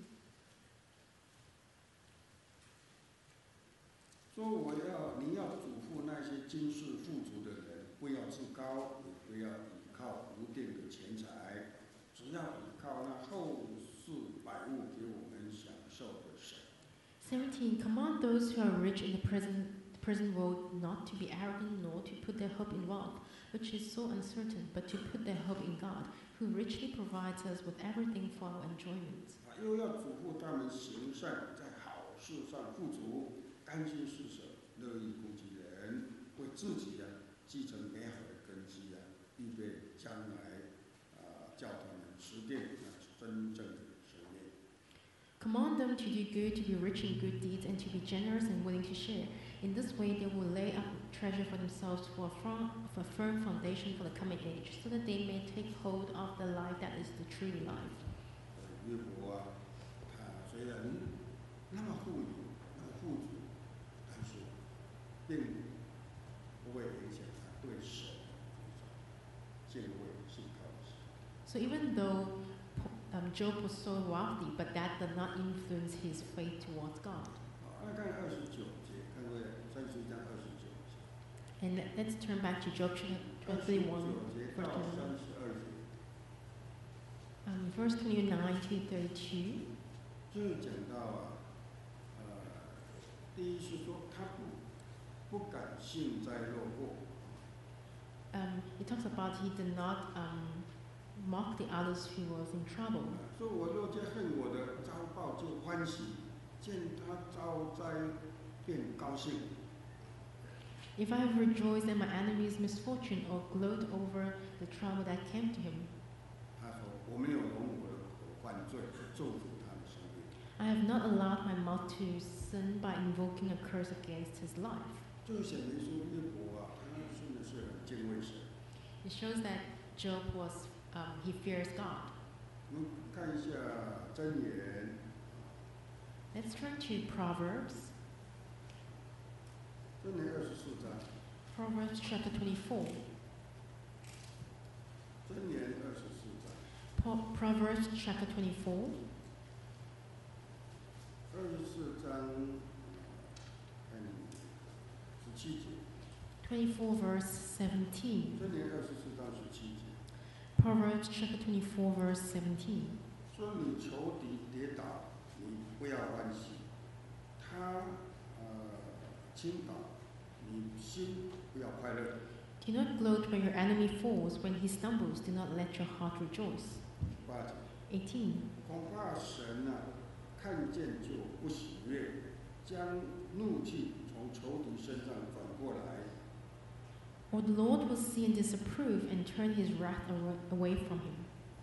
说你要嘱咐那些今世富足的人，不要自高，也不要倚靠无定的钱财，只要倚靠那后世百物给我们享受的神。 17. Command those who are rich in the present world not to be arrogant, nor to put their hope in wealth, which is so uncertain, but to put their hope in God, who richly provides us with everything for our enjoyment. 又要嘱咐他们行善，在好事上富足，甘心施舍，乐意顾及人，为自己继承美好的根基预备将来叫他们实践真正的生命。 Command them to do good, to be rich in good deeds, and to be generous and willing to share. In this way, they will lay up treasure for themselves for a firm foundation for the coming age, so that they may take hold of the life that is the true life. 约伯他虽然那么富有、那么富足，但是并不会影响他对神敬畏、信靠的心。 So even though Job was so wealthy, but that did not influence his faith towards God. 那看29节，看各位31章29节。 And let's turn back to Job chapter 31, 29节 verse 到 29. 32节， Verse 29 to 32. 这里讲到第一是说他不敢幸灾乐祸。 It talks about he did not mock the others who was in trouble. 说我若见恨我的遭报就欢喜，见他遭灾便高兴。 If I have rejoiced at my enemy's misfortune or gloat over the trouble that came to him, 他说我没有容我的口犯罪，咒诅他的生命。 I have not allowed my mouth to sin by invoking a curse against his life. 这个显明说约伯啊，他真的是很敬畏神。 It shows that Job he fears God. 我们看一下箴言， Let's turn to Proverbs. 箴言24章， Proverbs chapter 24. 箴言24章。 Proverbs chapter 24. 24章17节， 24 verse 17. 箴言24章17节， Proverbs chapter 24 verse 17. 说你仇敌跌倒，你不要欢喜；他倾倒，你心不要快乐。 Do not gloat when your enemy falls. When he stumbles, do not let your heart rejoice. 8节， 18. 恐怕神看见就不喜悦，将怒气从仇敌身上转过来。 Or the Lord will see and disapprove and turn his wrath away from him.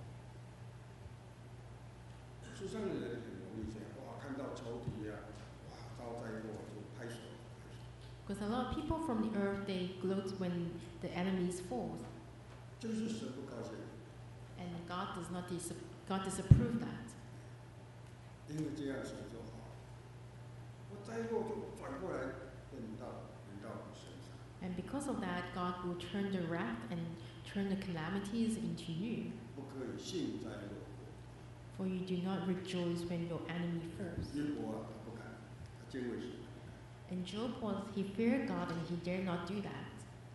世上的人很容易这样，哇，看到仇敌啊，哇，遭灾祸就拍手。 Because a lot of people from the earth, they gloat when the enemies falls. 这是神不高兴， And God disapprove that. 因为这样神说好，我灾祸就转过来临到你身上。 And because of that, God will turn the wrath and turn the calamities into you. 不可以幸灾乐祸。 For you do not rejoice when your enemy falls. 约伯啊，他不敢，他敬畏神。 And Job he feared God and he dared not do that.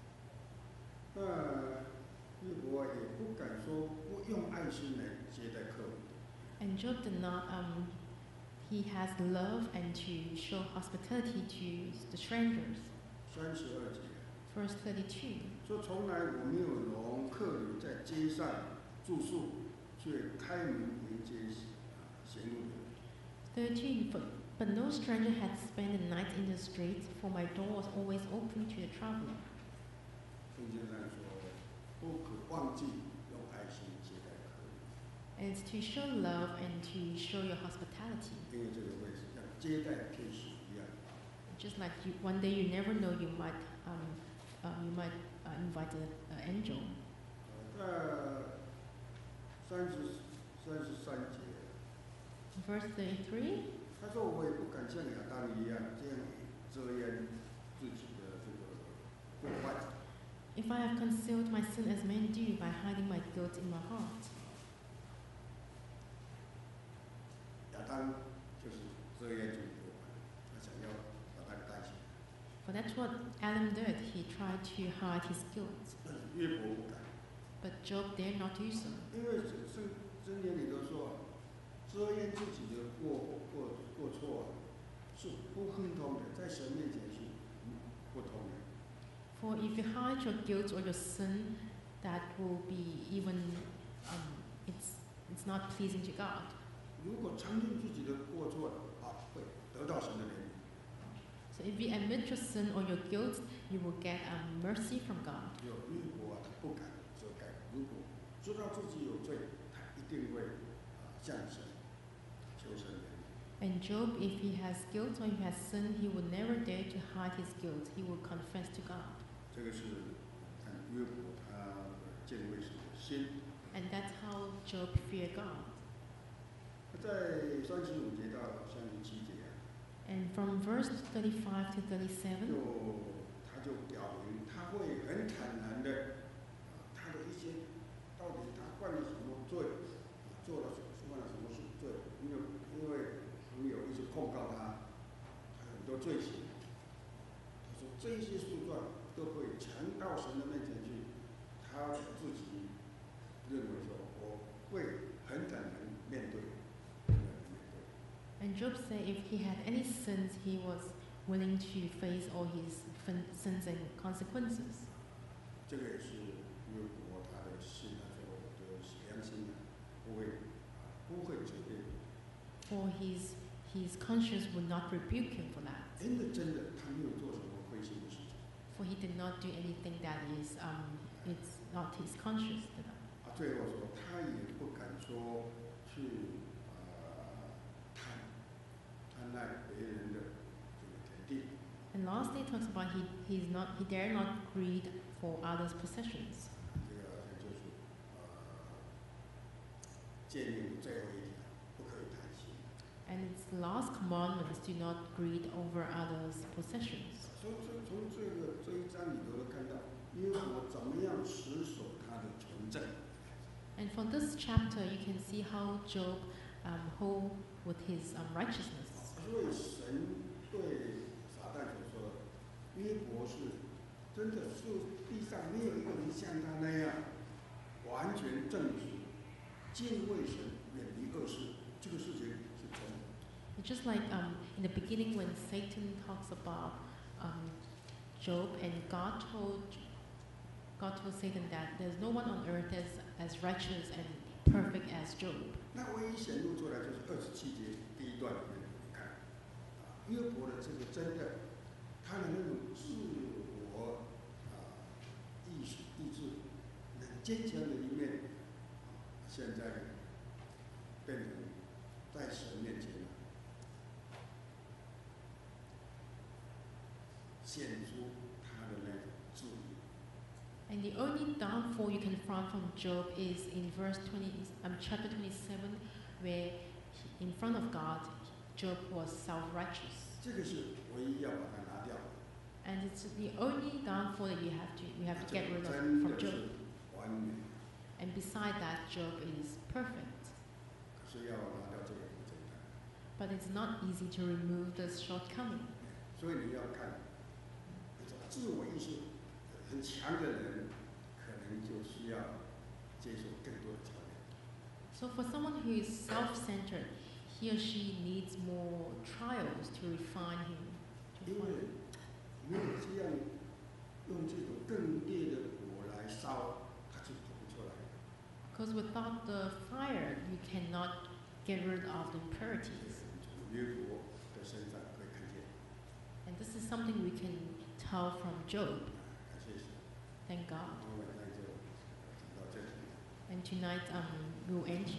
约伯也不敢说不用爱心来接待客人。 And Job did not, he has love and to show hospitality to the strangers. 32节 Verse 32. 说，从来我没有容客旅在街上住宿，却开门迎接行路的。 13. But no stranger had spent the night in the streets, for my door was always open to the traveler. 圣经上说，不可忘记用爱心接待客人， And it's to show love and to show your hospitality. 因为这个会是像接待天使一样。 Just like one day you never know, you might invite an angel. 33节， Verse 33. 他说：“我也不敢像亚当一样这样遮掩自己的这个过犯。” If I have concealed my sin as men do by hiding my guilt in my heart. 亚当就是遮掩自己的过犯，他想要把它盖起来。 For that's what Adam did. He tried to hide his guilt. 但是约伯不敢， But Job dared not do so. 因为箴言里头说，遮掩自己的过错是不亨通的，在神面前是不通的。 For if you hide your guilt or your sin, that will be it's not pleasing to God. 如果承认自己的过错，会得到神的怜悯。 So if you admit your sin or your guilt, you will get mercy from God. 有约伯他不敢遮盖，如果知道自己有罪，他一定会向神求神怜悯。 And Job, if he has guilt or he has sin, he will never dare to hide his guilt. He will confess to God. 这个是看约伯他敬畏神的心。 And that's how Job feared God. 在35节到37节， And from verse 35 to 37, 他就表明他会很坦然的，他的一些到底他犯了什么罪，做了什么罪行。他说这些诉状都会呈到神的面前去，他自己认为说我会很坦然面对。 And Job said if he had any sins, he was willing to face all his sins and consequences. 这个也是约伯他的信，他说我的良心不会责备。 For his conscience would not rebuke him for that. 真的，他没有做什么亏心的事情。 For he did not do anything that is it's not his conscience did that. 最后说他也不敢说去贪爱别人的这个田地。 And lastly, it talks about he dare not greed for others' possessions. 这个就是诫命的最后一条，不可以贪心。 And its last commandment is do not greed over others' possessions. 所以从这一章里头看到约伯怎么样持守他的纯正。 And from this chapter, you can see how Job hold with his righteousness. 所以神对撒旦所说的，约伯是真的是地上没有一个人像他那样完全正直、敬畏神、远离恶事，这个事情是真的。 It's just like in the beginning when Satan talks about Job, and God told Satan that there's no one on earth as righteous and perfect as Job. 那唯一显露出来就是27节第一段里面，你看，约伯的这个真的，他的那种自我意志、很坚强的一面，现在变成在神面前显出他的那种自由。 And the only downfall you can find from Job is in chapter 27, where in front of God, Job was self-righteous. 这个是唯一要把它拿掉的。 And it's the only downfall that you have to get rid of 真 from 的 Job. 是完美， And beside that, Job is perfect. 可是要拿掉这个不简单。 But it's not easy to remove this shortcoming. 所以你要看，自我意识很强的人，可能就需要接受更多的教练。 So for someone who is self-centered, he or she needs more trials to refine him. 因为没有这样用这种更烈的火来烧，它就跑不出来。 Because without the fire, you cannot get rid of the impurities. 从约伯的身上可以看见。 And this is something we can tell from Job. 感谢神。 Thank God. 我们晚上就讲到这里。 And tonight we'll end